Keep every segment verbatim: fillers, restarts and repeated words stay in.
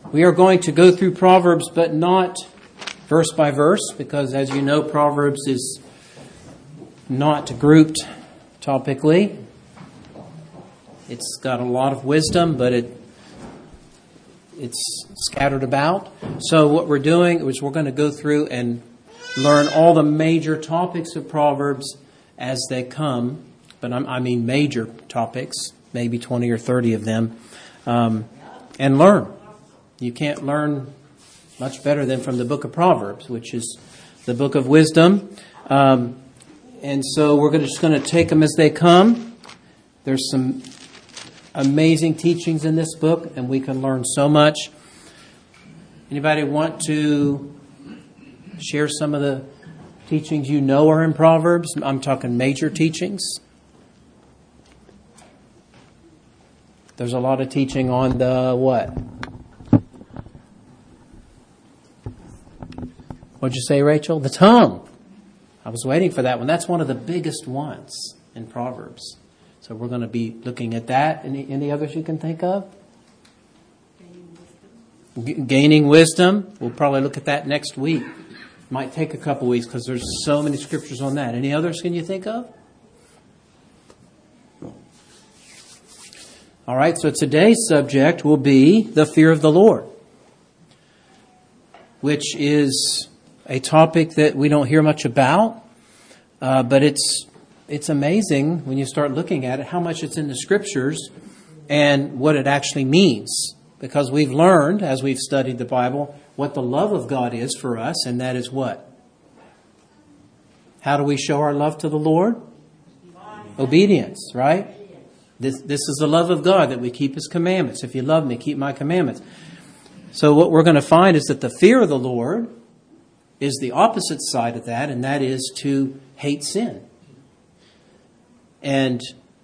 We are going to go through Proverbs, but not verse by verse, because as you know, Proverbs is not grouped topically. It's got a lot of wisdom, but it it's scattered about. So what we're doing is we're going to go through and learn all the major topics of Proverbs as they come. But I'm, I mean major topics, maybe twenty or thirty of them, um, and learn. You can't learn much better than from the book of Proverbs, which is the book of wisdom. Um, and so we're gonna, just going to take them as they come. There's some amazing teachings in this book, and we can learn so much. Anybody want to share some of the teachings you know are in Proverbs? I'm talking major teachings. There's a lot of teaching on the what? What'd you say, Rachel? The tongue. I was waiting for that one. That's one of the biggest ones in Proverbs. So we're going to be looking at that. Any, any others you can think of? Gaining wisdom. G- gaining wisdom. We'll probably look at that next week. Might take a couple weeks because there's so many scriptures on that. Any others can you think of? All right, so today's subject will be the fear of the Lord, which is a topic that we don't hear much about, uh, but it's it's amazing when you start looking at it, how much it's in the Scriptures and what it actually means. Because we've learned, as we've studied the Bible, what the love of God is for us, and that is what? How do we show our love to the Lord? Obedience, right? This, this is the love of God, that we keep His commandments. If you love me, keep my commandments. So what we're going to find is that the fear of the Lord is the opposite side of that, and that is to hate sin. And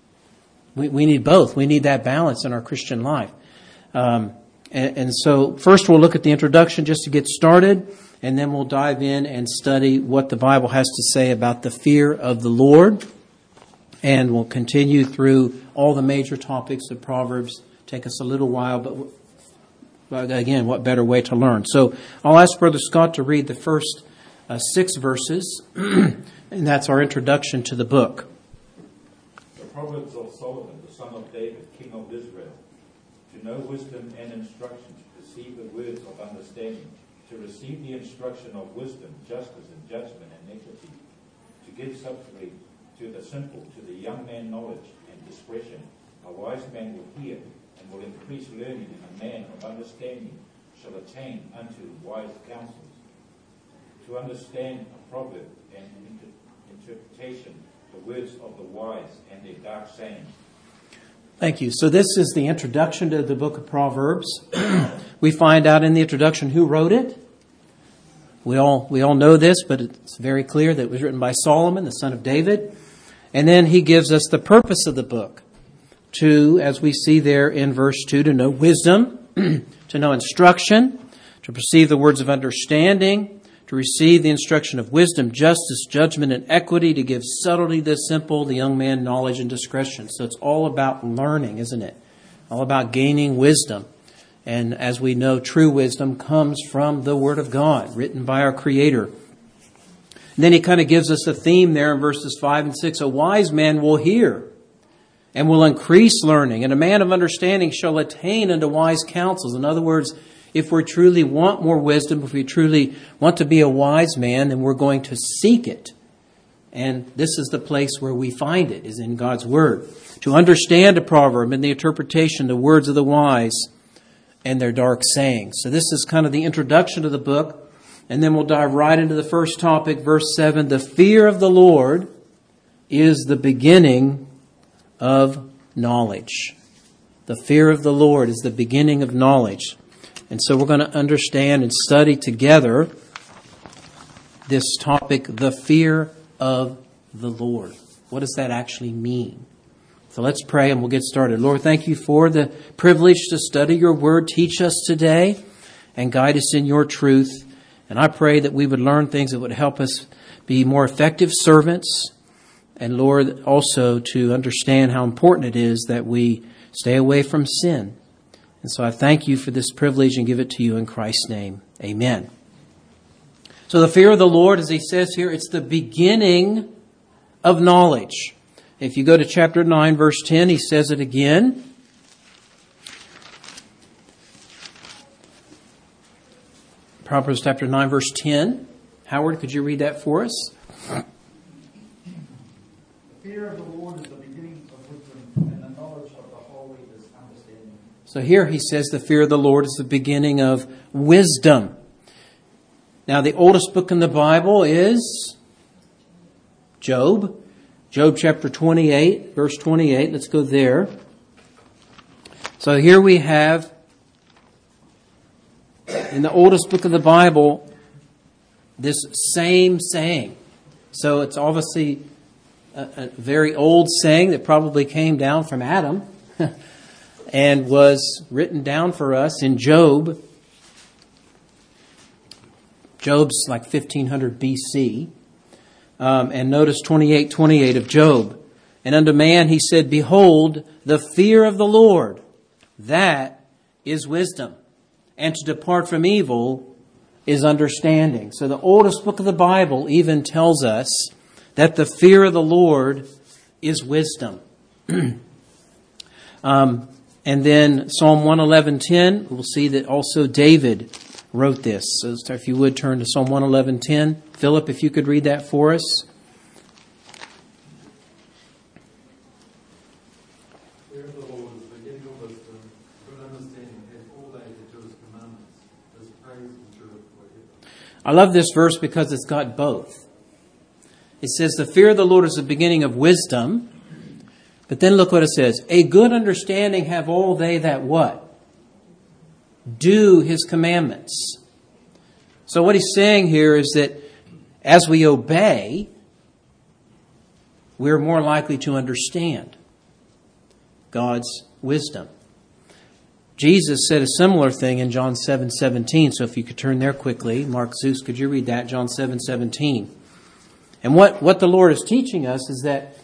we, we need both. We need that balance in our Christian life. Um, and, and so first we'll look at the introduction just to get started, and then we'll dive in and study what the Bible has to say about the fear of the Lord. And we'll continue through all the major topics of Proverbs. Take us a little while, but, but again, what better way to learn? So I'll ask Brother Scott to read the first uh, six verses, and that's our introduction to the book. The Proverbs of Solomon, the son of David, king of Israel, to know wisdom and instruction, to perceive the words of understanding, to receive the instruction of wisdom, justice, and judgment, and equity, to give subtlety to the simple, to the young man knowledge and discretion. A wise man will hear and will increase learning, and a man of understanding shall attain unto wise counsels. To understand a proverb and inter- interpretation, the words of the wise and their dark sayings. Thank you. So this is the introduction to the book of Proverbs. We find out in the introduction who wrote it. We all we all know this, but it's very clear that it was written by Solomon, the son of David. And then he gives us the purpose of the book. To, as we see there in verse two, to know wisdom, to know instruction, to perceive the words of understanding, to receive the instruction of wisdom, justice, judgment, and equity, to give subtlety to the simple, the young man knowledge and discretion. So it's all about learning, isn't it? All about gaining wisdom. And as we know, true wisdom comes from the Word of God, written by our Creator. And then he kind of gives us a theme there in verses five and six. A wise man will hear and will increase learning, and a man of understanding shall attain unto wise counsels. In other words, if we truly want more wisdom, if we truly want to be a wise man, then we're going to seek it. And this is the place where we find it, is in God's Word. To understand a proverb and the interpretation, the words of the wise and their dark sayings. So this is kind of the introduction to the book. And then we'll dive right into the first topic, verse seven. The fear of the Lord is the beginning of knowledge. The fear of the Lord is the beginning of knowledge. And so we're going to understand and study together this topic, the fear of the Lord. What does that actually mean? So let's pray and we'll get started. Lord, thank you for the privilege to study your word. Teach us today and guide us in your truth. And I pray that we would learn things that would help us be more effective servants. And Lord, also to understand how important it is that we stay away from sin And so I thank you for this privilege and give it to you in Christ's name. Amen. So the fear of the Lord, as he says here, it's the beginning of knowledge. If you go to chapter nine, verse ten, he says it again. Proverbs chapter nine, verse ten. Howard, could you read that for us? The fear of the Lord is the beginning of wisdom, and the knowledge of the holy is understanding. So here he says the fear of the Lord is the beginning of wisdom. Now the oldest book in the Bible is Job. Job chapter twenty-eight, verse twenty-eight. Let's go there. So here we have, in the oldest book of the Bible, this same saying. So it's obviously a, a very old saying that probably came down from Adam and was written down for us in Job. Job's like fifteen hundred B C. Um, and notice twenty-eight twenty-eight of Job. And unto man he said, behold, the fear of the Lord, that is wisdom. And to depart from evil is understanding. So the oldest book of the Bible even tells us that the fear of the Lord is wisdom. um, and then Psalm one eleven ten, we'll see that also David wrote this. So if you would turn to Psalm one eleven ten. Philip, if you could read that for us. Fear of the Lord is the beginning of wisdom, good understanding, and all they that do his commandments. His praise endureth forever. I love this verse because it's got both. It says the fear of the Lord is the beginning of wisdom. But then look what it says. A good understanding have all they that what? Do his commandments. So what he's saying here is that as we obey, we're more likely to understand God's wisdom. Jesus said a similar thing in John seven seventeen. So if you could turn there quickly. Mark Zeus, could you read that? John seven seventeen. And what, what the Lord is teaching us is that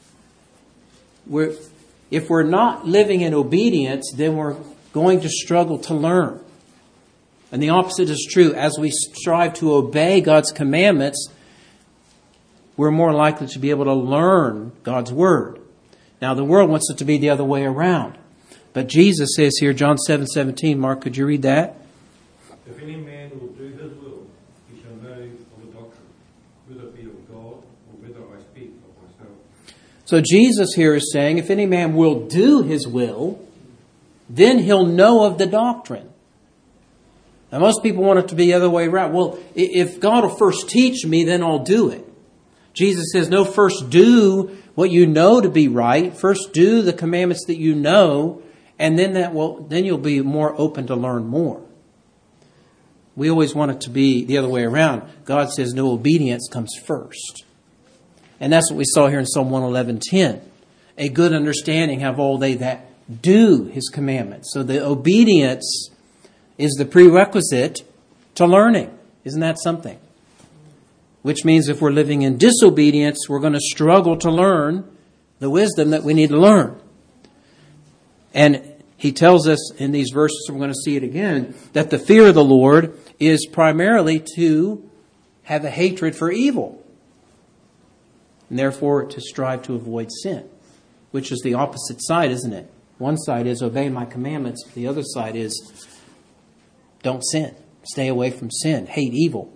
we're, if we're not living in obedience, then we're going to struggle to learn. And the opposite is true. As we strive to obey God's commandments, we're more likely to be able to learn God's word. Now, the world wants it to be the other way around. But Jesus says here, John seven seventeen, Mark, could you read that? If any man will do his will, he shall know of the doctrine, whether it be of God or whether I speak of myself. So Jesus here is saying, if any man will do his will, then he'll know of the doctrine. Now, most people want it to be the other way around. Well, if God will first teach me, then I'll do it. Jesus says, no, first do what you know to be right. First do the commandments that you know, and then that will, then you'll be more open to learn more. We always want it to be the other way around. God says no, obedience comes first. And that's what we saw here in Psalm one eleven ten. A good understanding have all they that do his commandments. So the obedience is the prerequisite to learning. Isn't that something? Which means if we're living in disobedience, we're going to struggle to learn the wisdom that we need to learn. And he tells us in these verses, we're going to see it again, that the fear of the Lord is primarily to have a hatred for evil. And therefore to strive to avoid sin, which is the opposite side, isn't it? One side is obey my commandments. The other side is don't sin. Stay away from sin. Hate evil.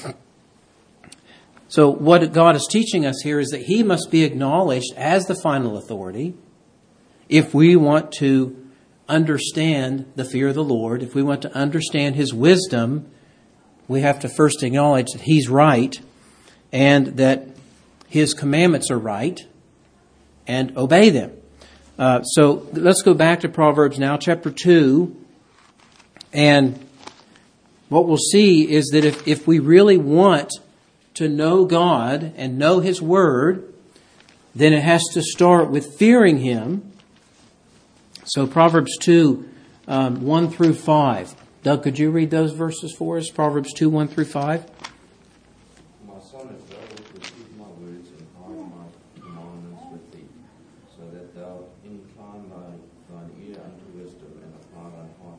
So what God is teaching us here is that he must be acknowledged as the final authority if we want to understand the fear of the Lord. If we want to understand his wisdom, we have to first acknowledge that he's right and that his commandments are right and obey them. Uh, so let's go back to Proverbs now, chapter two. And what we'll see is that if, if we really want to know God and know his word, then it has to start with fearing him. So Proverbs two, um, one through five. Doug, could you read those verses for us? Proverbs two, one through five. My son, if thou wilt receive my words and hide my commandments with thee, so that thou incline thy, thine ear unto wisdom and apply thine heart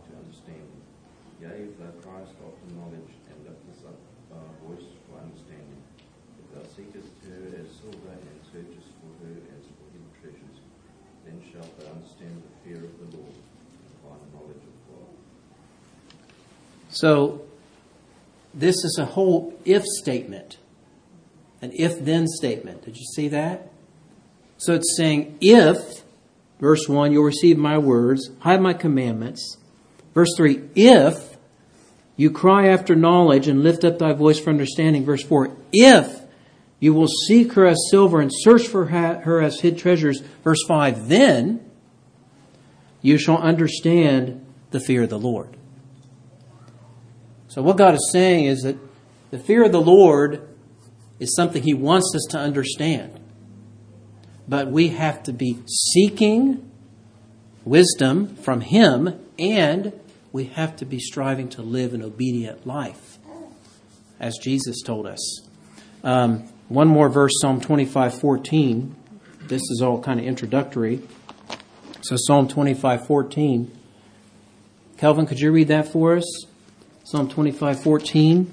if thou criest after knowledge, and liftest up thy voice for understanding, if thou seekest her as silver, and searchest for her as for hidden treasures, then shalt thou understand the fear of the Lord, and find knowledge of God. So, this is a whole if statement. An if-then statement. Did you see that? So it's saying, if, verse one, you'll receive my words, hide my commandments. Verse three, if you cry after knowledge and lift up thy voice for understanding. Verse four, if you will seek her as silver and search for her as hid treasures. Verse five, then you shall understand the fear of the Lord. So what God is saying is that the fear of the Lord is something He wants us to understand. But we have to be seeking wisdom from Him, and we have to be striving to live an obedient life, as Jesus told us. Um, one more verse, Psalm twenty-five fourteen. This is all kind of introductory. So Psalm twenty-five fourteen. Kelvin, could you read that for us? Psalm twenty-five fourteen.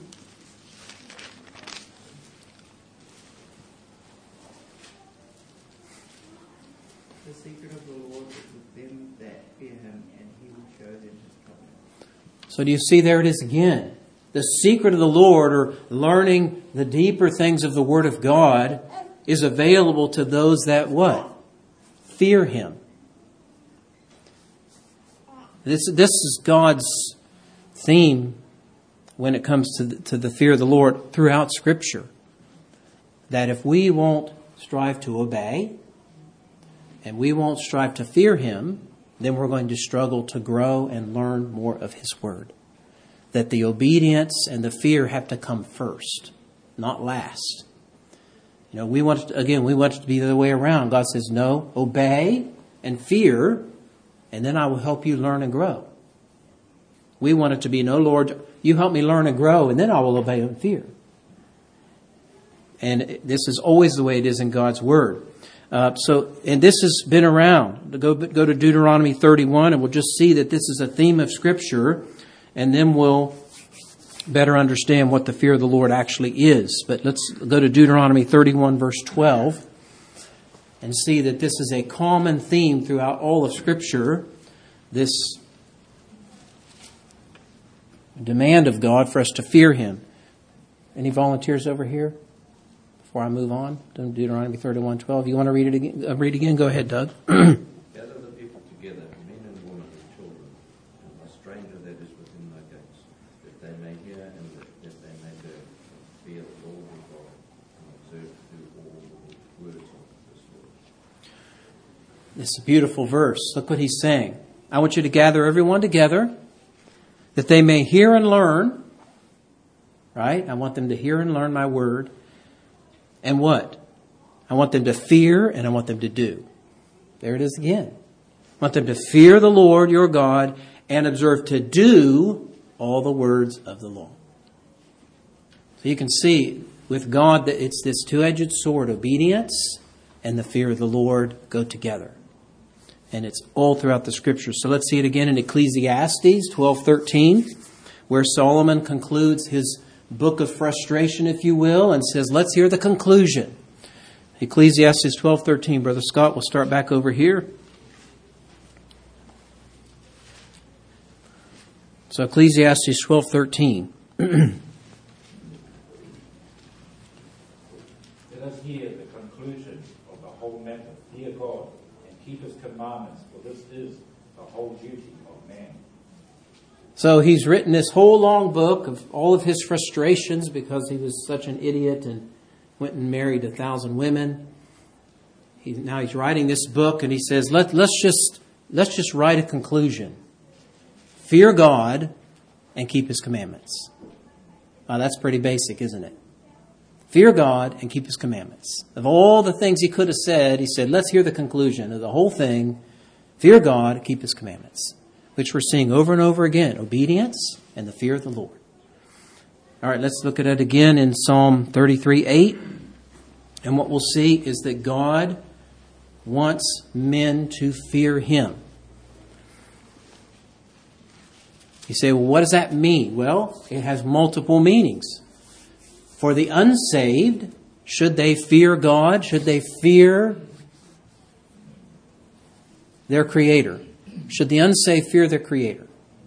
The secret of the Lord is with them that fear Him, and He will show them His covenant. So do you see, there it is again. The secret of the Lord, or learning the deeper things of the Word of God, is available to those that what? Fear Him. This, this is God's theme when it comes to the, to the fear of the Lord throughout Scripture. That if we won't strive to obey, and we won't strive to fear Him, then we're going to struggle to grow and learn more of His Word. That the obedience and the fear have to come first, not last. You know, we want, to, again, we want it to be the other way around. God says, no, obey and fear, and then I will help you learn and grow. We want it to be, no, Lord, you help me learn and grow, and then I will obey and fear. And this is always the way it is in God's Word. Uh, so, and this has been around. Go, go to Deuteronomy thirty-one, and we'll just see that this is a theme of Scripture, and then we'll better understand what the fear of the Lord actually is. But let's go to Deuteronomy thirty-one, verse twelve, and see that this is a common theme throughout all of Scripture, this demand of God for us to fear Him. Any volunteers over here? Before I move on to Deuteronomy thirty-one twelve, you want to read it again? Uh, read again? Go ahead, Doug. Gather the people together, men and women and children, and a stranger that is within thy gates, that they may hear and that, that they may learn, fear the Lord your God, and observe to do all the words of this law. This is a beautiful verse. Look what he's saying. I want you to gather everyone together, that they may hear and learn. Right? I want them to hear and learn my word. And what? I want them to fear, and I want them to do. There it is again. I want them to fear the Lord your God and observe to do all the words of the law. So you can see with God that it's this two-edged sword. Obedience and the fear of the Lord go together. And it's all throughout the Scriptures. So let's see it again in Ecclesiastes twelve thirteen, where Solomon concludes his book of frustration, if you will, and says, let's hear the conclusion. Ecclesiastes twelve thirteen. Brother Scott, we'll start back over here. So Ecclesiastes twelve thirteen. Let us hear the conclusion of the whole matter. Fear God and keep His commandments, for this is the whole duty of man. So he's written this whole long book of all of his frustrations because he was such an idiot and went and married a thousand women. He, now he's writing this book, and he says, Let, let's just let's just write a conclusion. Fear God and keep His commandments. Now, that's pretty basic, isn't it? Fear God and keep His commandments. Of all the things he could have said, he said, let's hear the conclusion of the whole thing. Fear God, keep His commandments. Which we're seeing over and over again. Obedience and the fear of the Lord. All right, let's look at it again in Psalm thirty-three eight. And what we'll see is that God wants men to fear Him. You say, well, what does that mean? Well, it has multiple meanings. For the unsaved, should they fear God? Should they fear their Creator? Should the unsaved fear their Creator?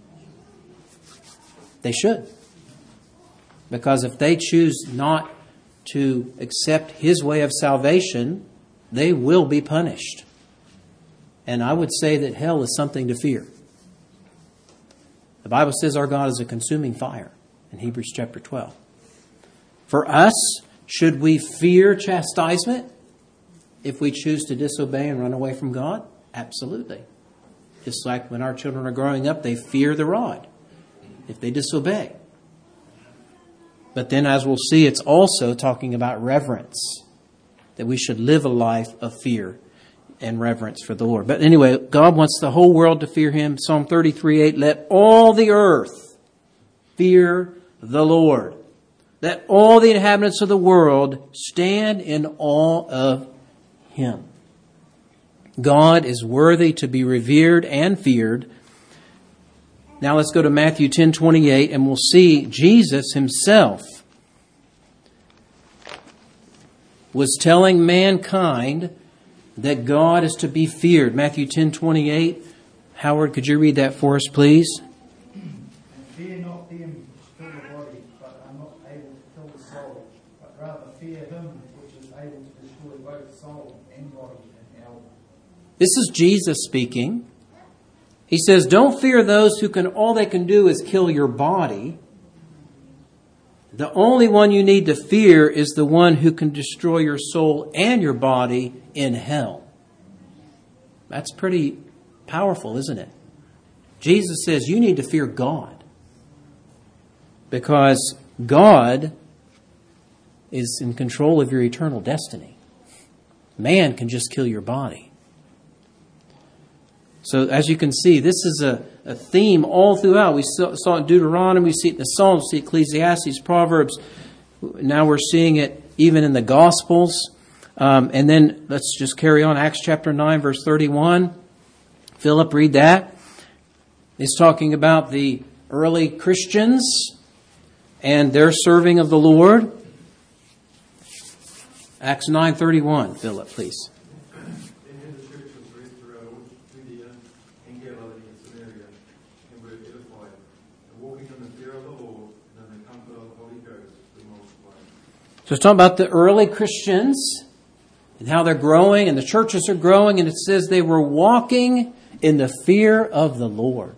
They should. Because if they choose not to accept His way of salvation, they will be punished. And I would say that hell is something to fear. The Bible says our God is a consuming fire in Hebrews chapter twelve. For us, should we fear chastisement if we choose to disobey and run away from God? Absolutely. Just like when our children are growing up, they fear the rod if they disobey. But then, as we'll see, it's also talking about reverence, that we should live a life of fear and reverence for the Lord. But anyway, God wants the whole world to fear Him. Psalm thirty-three eight, let all the earth fear the Lord. Let all the inhabitants of the world stand in awe of Him. God is worthy to be revered and feared. Now let's go to Matthew ten twenty-eight, and we'll see Jesus Himself was telling mankind that God is to be feared. Matthew ten twenty-eight. Howard, could you read that for us, please? And fear not them which kill the body, but are not able to kill the soul, but rather fear Him which is able to destroy both soul and body in hell. This is Jesus speaking. He says, don't fear those who can, all they can do is kill your body. The only one you need to fear is the one who can destroy your soul and your body in hell. That's pretty powerful, isn't it? Jesus says you need to fear God, because God is in control of your eternal destiny. Man can just kill your body. So as you can see, this is a, a theme all throughout. We saw, saw it in Deuteronomy, we see it in the Psalms, we see Ecclesiastes, Proverbs. Now we're seeing it even in the Gospels. Um, and then let's just carry on. Acts chapter nine, verse thirty-one. Philip, read that. It's talking about the early Christians and their serving of the Lord. Acts nine thirty-one. Philip, please. So it's talking about the early Christians and how they're growing, and the churches are growing, and it says they were walking in the fear of the Lord.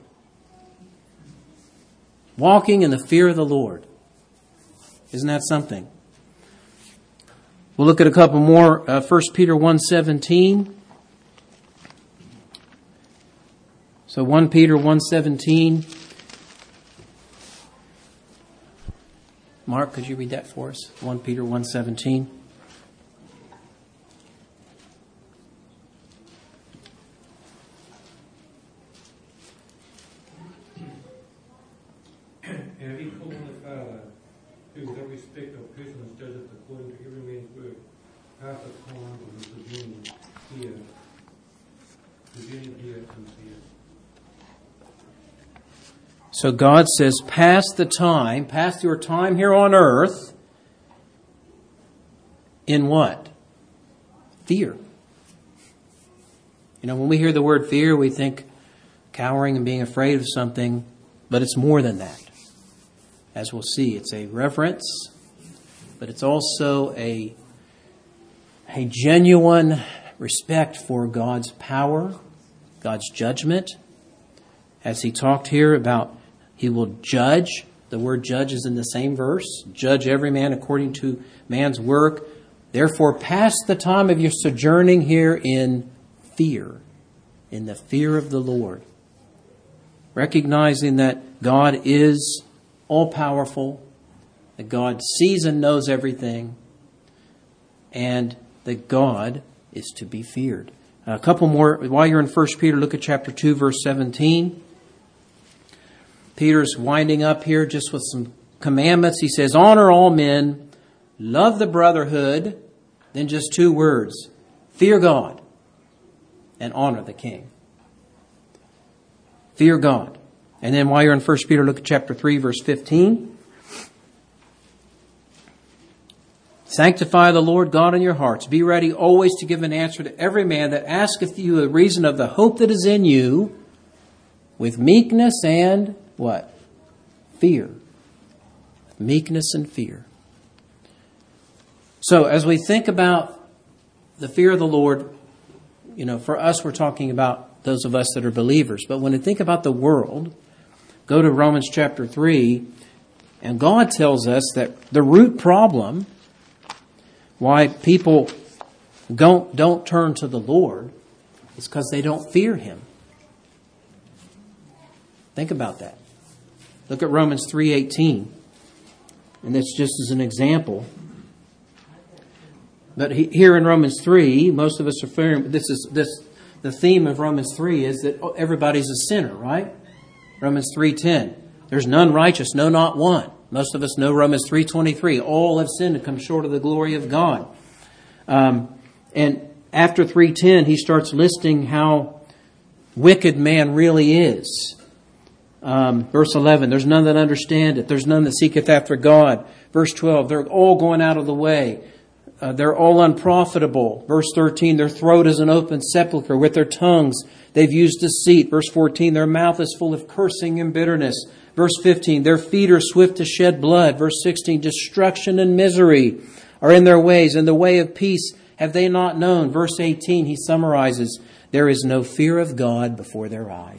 Walking in the fear of the Lord. Isn't that something? We'll look at a couple more. Uh, First Peter one seventeen. So First Peter one seventeen. Mark, could you read that for us? First Peter one seventeen. And equal in the Father, who without respect of persons judgeth according to every man's work, half the time of the sojourning here, sojourning here and fear. So God says, pass the time, pass your time here on earth in what? Fear. You know, when we hear the word fear, we think cowering and being afraid of something, but it's more than that. As we'll see, it's a reverence, but it's also a, a genuine respect for God's power, God's judgment. As he talked here about He will judge. The word judge is in the same verse. Judge every man according to man's work. Therefore, pass the time of your sojourning here in fear, in the fear of the Lord. Recognizing that God is all-powerful, that God sees and knows everything, and that God is to be feared. A couple more. While you're in First Peter, look at chapter two, verse seventeen. Peter's winding up here just with some commandments. He says, honor all men, love the brotherhood, then just two words, fear God and honor the king. Fear God. And then while you're in First Peter, look at chapter three, verse fifteen. Sanctify the Lord God in your hearts. Be ready always to give an answer to every man that asketh you a reason of the hope that is in you, with meekness and what? Fear. Meekness and fear. So as we think about the fear of the Lord, you know, for us we're talking about those of us that are believers. But when we think about the world, go to Romans chapter three, and God tells us that the root problem why people don't, don't turn to the Lord is because they don't fear Him. Think about that. Look at Romans three eighteen. And that's just as an example. But he, here in Romans three, most of us are fearing, this is this the theme of Romans three is that everybody's a sinner, right? Romans three ten. There's none righteous, no, not one. Most of us know Romans three twenty-three. All have sinned and come short of the glory of God. Um, and after three ten, he starts listing how wicked man really is. Um, verse eleven, there's none that understand it. There's none that seeketh after God. Verse twelve, they're all going out of the way. Uh, they're all unprofitable. Verse thirteen, their throat is an open sepulchre. With their tongues they've used deceit. Verse fourteen, their mouth is full of cursing and bitterness. Verse fifteen, their feet are swift to shed blood. Verse sixteen, destruction and misery are in their ways, and the way of peace have they not known. Verse eighteen, he summarizes, there is no fear of God before their eyes.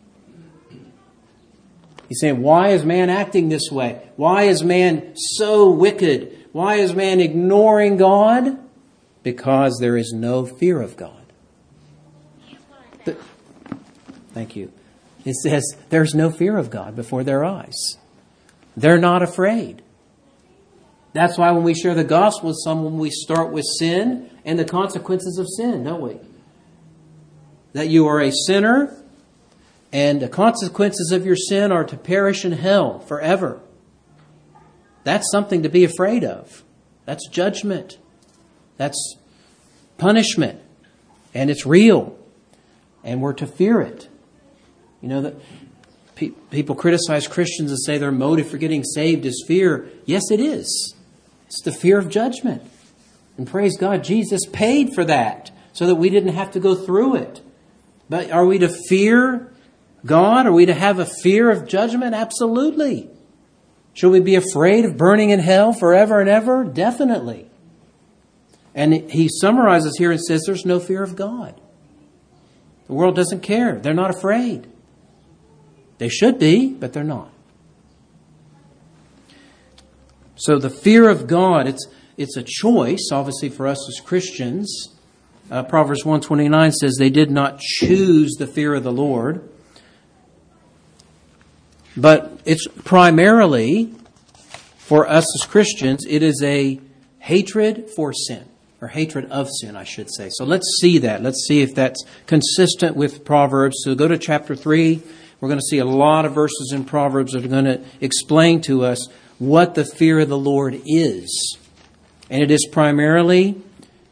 He's saying, why is man acting this way? Why is man so wicked? Why is man ignoring God? Because there is no fear of God. The, thank you. It says there's no fear of God before their eyes. They're not afraid. That's why when we share the gospel with someone, we start with sin and the consequences of sin, don't we? That you are a sinner and the consequences of your sin are to perish in hell forever. That's something to be afraid of. That's judgment. That's punishment. And it's real. And we're to fear it. You know, that pe- people criticize Christians and say their motive for getting saved is fear. Yes, it is. It's the fear of judgment. And praise God, Jesus paid for that so that we didn't have to go through it. But are we to fear God? Are we to have a fear of judgment? Absolutely. Should we be afraid of burning in hell forever and ever? Definitely. And he summarizes here and says there's no fear of God. The world doesn't care. They're not afraid. They should be, but they're not. So the fear of God, it's it's a choice, obviously, for us as Christians. Uh, Proverbs one twenty-nine says they did not choose the fear of the Lord. But it's primarily, for us as Christians, it is a hatred for sin, or hatred of sin, I should say. So let's see that. Let's see if that's consistent with Proverbs. So go to chapter three. We're going to see a lot of verses in Proverbs that are going to explain to us what the fear of the Lord is. And it is primarily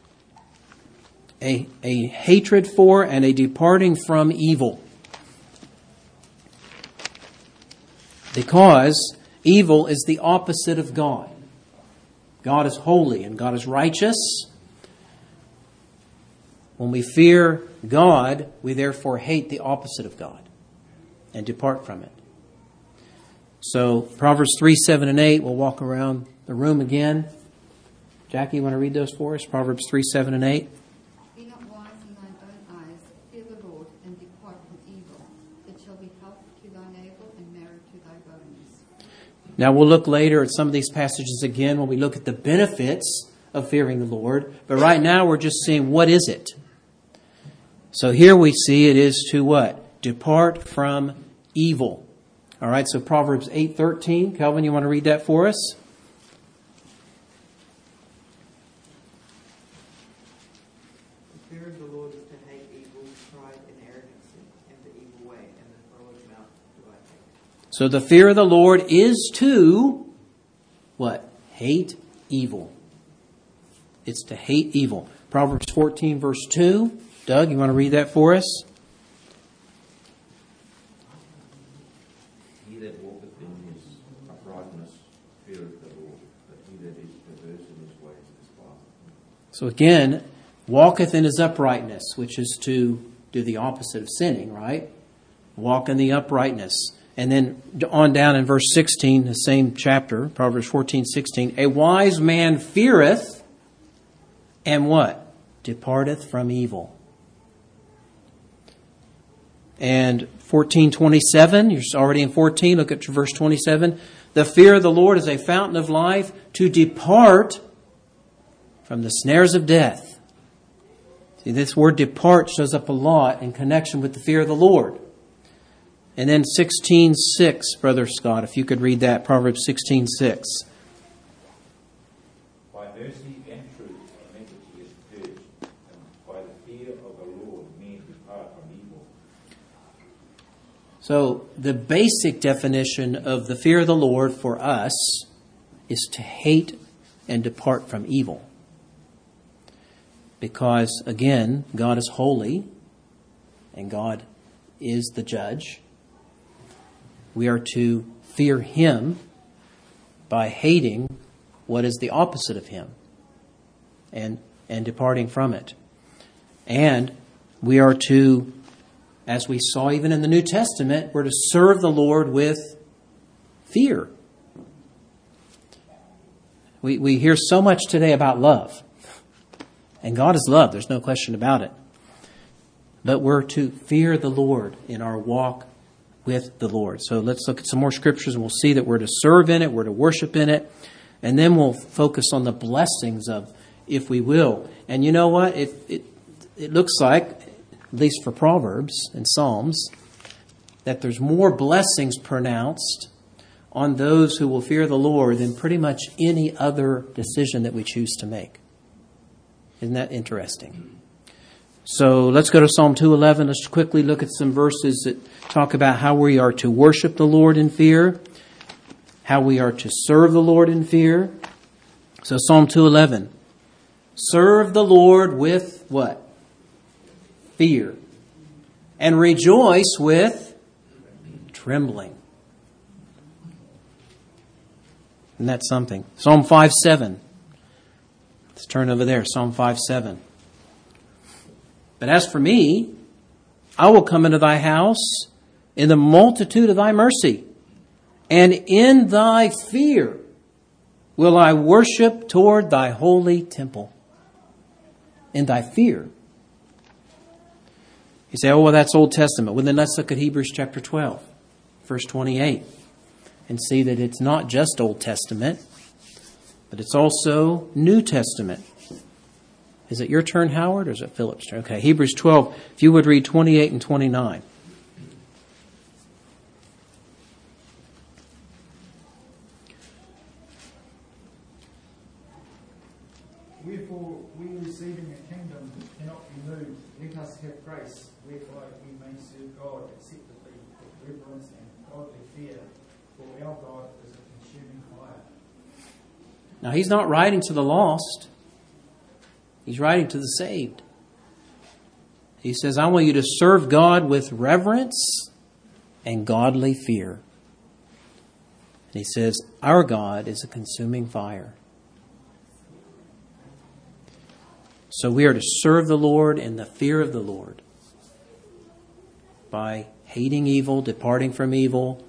a, a hatred for and a departing from evil. Because evil is the opposite of God. God is holy and God is righteous. When we fear God, we therefore hate the opposite of God and depart from it. So Proverbs three, seven, and eight, we'll walk around the room again. Jackie, you want to read those for us? Proverbs three, seven, and eight. Be not wise in thine own eyes. Fear the Lord and depart from evil. It shall be health to thy navel and marrow to thy bones. Now we'll look later at some of these passages again when we look at the benefits of fearing the Lord. But right now we're just seeing what is it. So here we see it is to what? Depart from evil. All right, so Proverbs eight thirteen. Kelvin, you want to read that for us? The fear of the Lord is to hate evil, pride and arrogancy, and the evil way, and the froward mouth do I hate. So the fear of the Lord is to what? Hate evil. It's to hate evil. Proverbs fourteen, verse two. Doug, you want to read that for us? So again, walketh in his uprightness, which is to do the opposite of sinning, right? Walk in the uprightness. And then on down in verse sixteen, the same chapter, Proverbs fourteen, sixteen, a wise man feareth and what? Departeth from evil. And fourteen twenty-seven, you're already in fourteen, look at verse twenty-seven. The fear of the Lord is a fountain of life, to depart from the snares of death. See, this word depart shows up a lot in connection with the fear of the Lord. And then sixteen six, Brother Scott, if you could read that, Proverbs sixteen six. By mercy and truth iniquity is purged, and by the fear of the Lord men depart from evil. So the basic definition of the fear of the Lord for us is to hate and depart from evil. Because, again, God is holy and God is the judge. We are to fear Him by hating what is the opposite of Him and, and departing from it. And we are to, as we saw even in the New Testament, we're to serve the Lord with fear. We, we hear so much today about love. And God is love, there's no question about it. But we're to fear the Lord in our walk with the Lord. So let's look at some more scriptures and we'll see that we're to serve in it, we're to worship in it, and then we'll focus on the blessings of, if we will. And you know what? It it, it looks like, at least for Proverbs and Psalms, that there's more blessings pronounced on those who will fear the Lord than pretty much any other decision that we choose to make. Isn't that interesting? So let's go to Psalm two eleven. Let's quickly look at some verses that talk about how we are to worship the Lord in fear, how we are to serve the Lord in fear. So Psalm two eleven. Serve the Lord with what? Fear. And rejoice with trembling. Isn't that something? Psalm five seven. Let's turn over there. Psalm five seven. But as for me, I will come into thy house in the multitude of thy mercy, and in thy fear will I worship toward thy holy temple. In thy fear. You say, oh, well, that's Old Testament. Well, then let's look at Hebrews chapter twelve, verse twenty-eight, and see that it's not just Old Testament, but it's also New Testament. Is it your turn, Howard, or is it Philip's turn? Okay, Hebrews twelve, if you would read twenty-eight and twenty-nine. Wherefore, we receiving a kingdom cannot be moved. Let us have grace, whereby we may serve God acceptably with reverence and godly fear. For our God is a consuming fire. Now, he's not writing to the lost. He's writing to the saved. He says, I want you to serve God with reverence and godly fear. And he says, our God is a consuming fire. So we are to serve the Lord in the fear of the Lord by hating evil, departing from evil.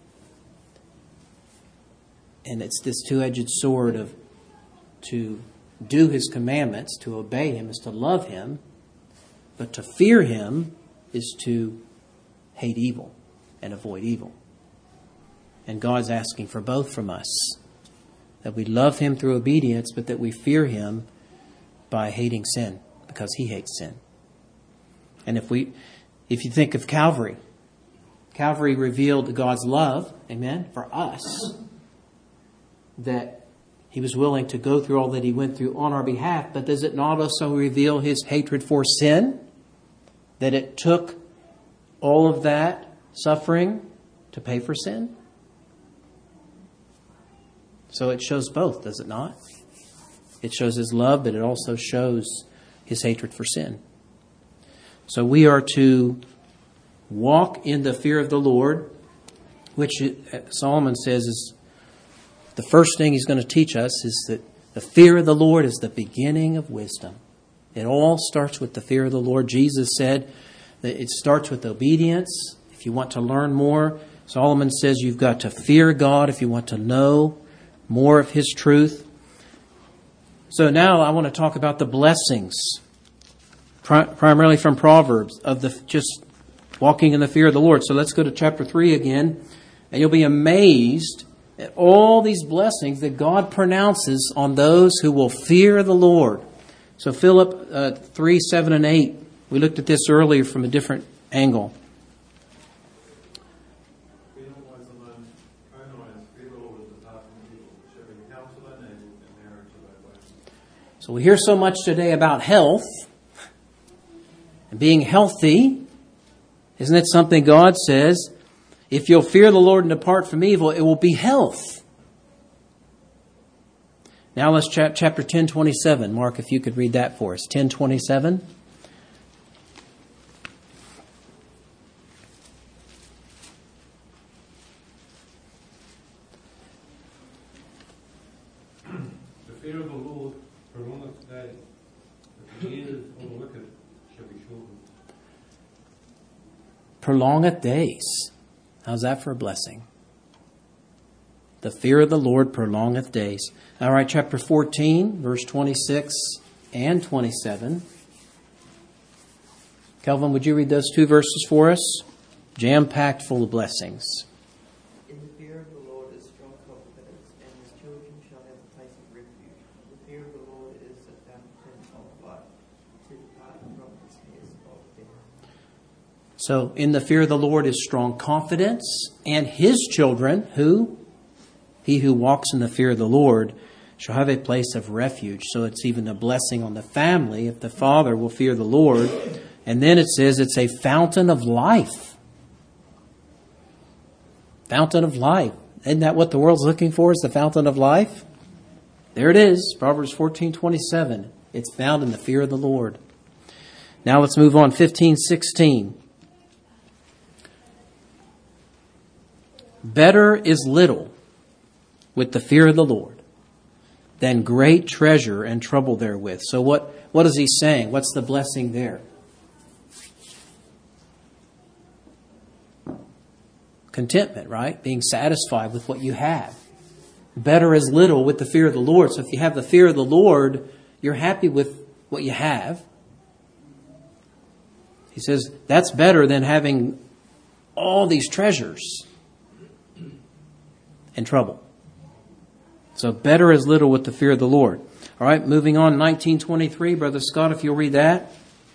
And it's this two-edged sword of to do His commandments, to obey Him, is to love Him. But to fear Him is to hate evil and avoid evil. And God's asking for both from us. That we love Him through obedience, but that we fear Him by hating sin, because He hates sin. And if we, if you think of Calvary, Calvary revealed God's love, amen, for us, that He was willing to go through all that He went through on our behalf, but does it not also reveal His hatred for sin? That it took all of that suffering to pay for sin? So it shows both, does it not? It shows His love, but it also shows His hatred for sin. So we are to walk in the fear of the Lord, which Solomon says is the first thing he's going to teach us is that The fear of the Lord is the beginning of wisdom. It all starts with the fear of the Lord. Jesus said that it starts with obedience. If you want to learn more, Solomon says you've got to fear God if you want to know more of His truth. So now I want to talk about the blessings, primarily from Proverbs, of the just walking in the fear of the Lord. So let's go to chapter three again, and you'll be amazed at all these blessings that God pronounces on those who will fear the Lord. So Philip uh, three, seven, and eight. We looked at this earlier from a different angle. So we hear so much today about health and being healthy. Isn't it something God says? If you'll fear the Lord and depart from evil, it will be health. Now let's chat chapter ten twenty-seven. Mark, if you could read that for us. ten twenty-seven. The fear of the Lord prolongeth days, but the years of the wicked shall be shortened. Prolongeth days. How's that for a blessing? The fear of the Lord prolongeth days. All right, chapter fourteen, verse twenty-six and twenty-seven. Kelvin, would you read those two verses for us? Jam-packed full of blessings. In the fear of the Lord is strong confidence, and his children shall have a place of refuge. The fear of the Lord is a fountain of life, to depart from the snares of death. So, in the fear of the Lord is strong confidence, and his children, who? He who walks in the fear of the Lord shall have a place of refuge. So it's even a blessing on the family if the father will fear the Lord. And then it says it's a fountain of life. Fountain of life. Isn't that what the world's looking for, is the fountain of life? There it is, Proverbs fourteen twenty-seven. It's found in the fear of the Lord. Now let's move on, fifteen sixteen. Better is little with the fear of the Lord than great treasure and trouble therewith. So what, what is he saying? What's the blessing there? Contentment, right? Being satisfied with what you have. Better is little with the fear of the Lord. So if you have the fear of the Lord, you're happy with what you have. He says that's better than having all these treasures and trouble. So better is little with the fear of the Lord. All right, moving on, nineteen twenty-three. Brother Scott, if you'll read that.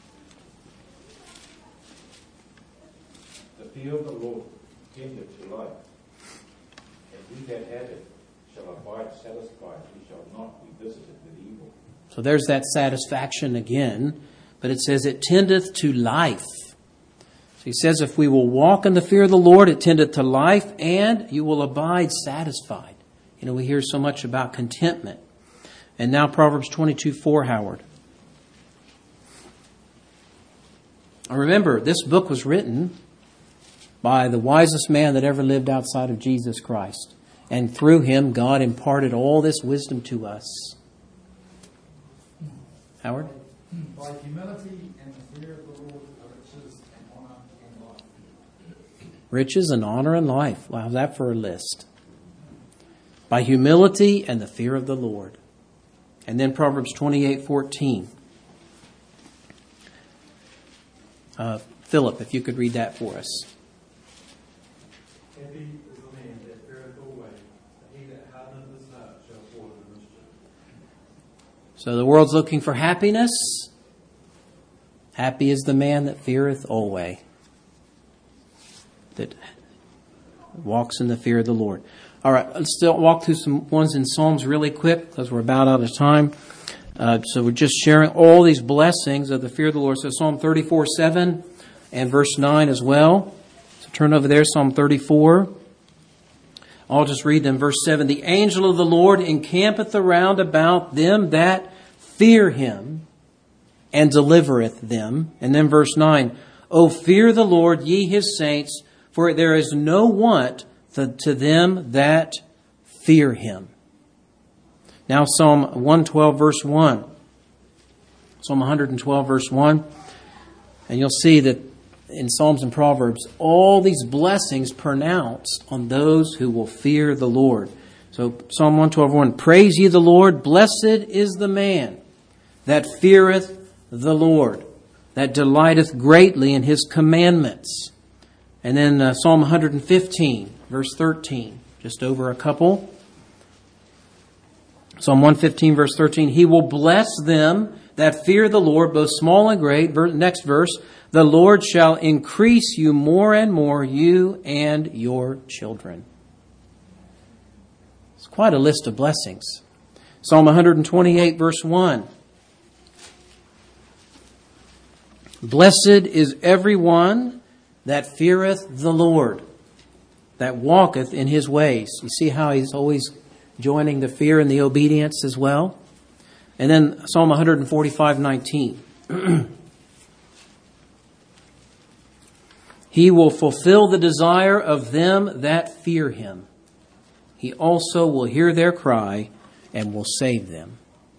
The fear of the Lord tendeth to life, and he that hath it shall abide satisfied. He shall not be visited with evil. So there's that satisfaction again. But it says it tendeth to life. So he says if we will walk in the fear of the Lord, it tendeth to life, and you will abide satisfied. You know, we hear so much about contentment. And now Proverbs twenty-two four, Howard. Remember, this book was written by the wisest man that ever lived outside of Jesus Christ. And through him, God imparted all this wisdom to us. Howard? By humility and the fear of the Lord are riches and honor and life. Riches and honor and life. Wow, how's that for a list? By humility and the fear of the Lord. And then Proverbs twenty-eight fourteen. Uh, Philip, if you could read that for us. Happy is the man that feareth always, but he that hardeneth his heart shall fall into mischief. So the world's looking for happiness. Happy is the man that feareth always, that walks in the fear of the Lord. All right, let's still walk through some ones in Psalms really quick because we're about out of time. Uh, so we're just sharing all these blessings of the fear of the Lord. So Psalm thirty-four seven and verse nine as well. So turn over there, Psalm thirty-four. I'll just read them. Verse seven, the angel of the Lord encampeth around about them that fear him and delivereth them. And then verse nine, O fear the Lord, ye his saints, for there is no want to them that fear him. Now Psalm one twelve, verse one. Psalm one twelve, verse one. And you'll see that in Psalms and Proverbs, all these blessings pronounced on those who will fear the Lord. So Psalm one twelve, one. Praise ye the Lord, blessed is the man that feareth the Lord, that delighteth greatly in his commandments. And then uh, Psalm one fifteen, verse thirteen, just over a couple. Psalm one fifteen, verse thirteen, he will bless them that fear the Lord, both small and great. Next verse, the Lord shall increase you more and more, you and your children. It's quite a list of blessings. Psalm one twenty-eight, verse one. Blessed is every one that feareth the Lord, that walketh in his ways. You see how he's always joining the fear and the obedience as well? And then Psalm one forty-five, nineteen. He will fulfill the desire of them that fear him. He also will hear their cry and will save them.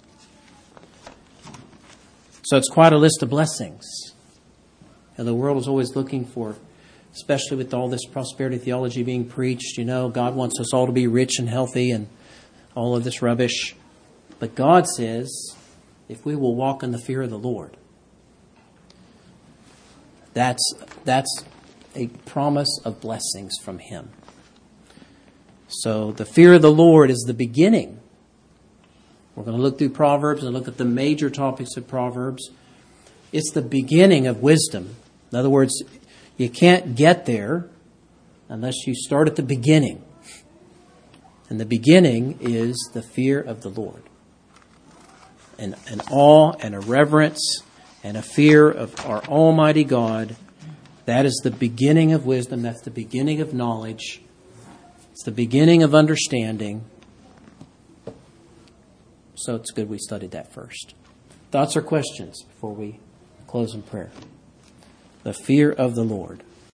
So it's quite a list of blessings. And the world is always looking for, especially with all this prosperity theology being preached, you know, God wants us all to be rich and healthy and all of this rubbish. But God says, if we will walk in the fear of the Lord, that's, that's a promise of blessings from Him. So the fear of the Lord is the beginning. We're going to look through Proverbs and look at the major topics of Proverbs. It's the beginning of wisdom. In other words, you can't get there unless you start at the beginning. And the beginning is the fear of the Lord. And an awe and a reverence and a fear of our Almighty God. That is the beginning of wisdom. That's the beginning of knowledge. It's the beginning of understanding. So it's good we studied that first. Thoughts or questions before we close in prayer? The fear of the Lord.